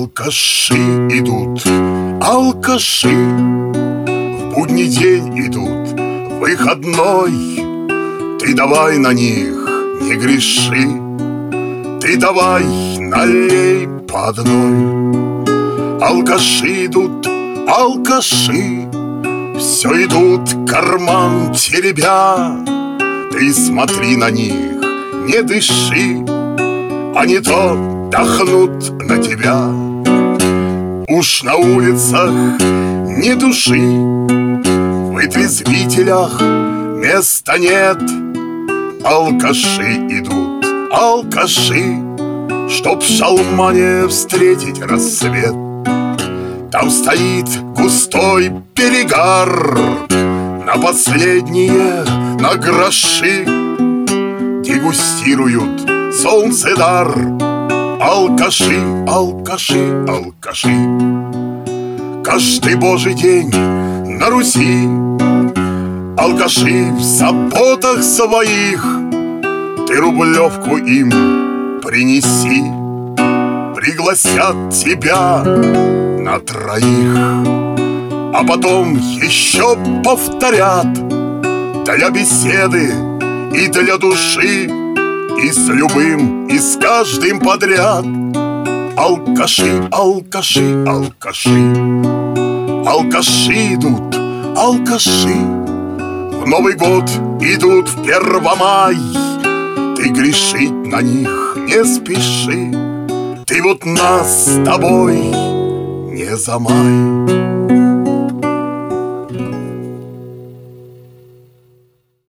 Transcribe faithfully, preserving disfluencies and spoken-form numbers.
Алкаши идут, алкаши, в будний день идут, выходной. Ты давай на них не греши, ты давай налей по одной. Алкаши идут, алкаши, все идут карман теребя. Ты смотри на них, не дыши, а не то дохнут на тебя. Уж на улицах ни души, в вытрезвителях места нет. Алкаши идут, алкаши, чтоб в шалмане встретить рассвет. Там стоит густой перегар на последние, на гроши. Дегустируют солнцедар алкаши, алкаши, алкаши. Каждый божий день на Руси алкаши в заботах своих. Ты рублевку им принеси, пригласят тебя на троих. А потом еще повторят для беседы и для души, и с любым, и с каждым подряд. Алкаши, алкаши, алкаши. Алкаши идут, алкаши, в Новый год идут в Первомай. Ты грешить на них не спеши, ты вот нас с тобой не замай.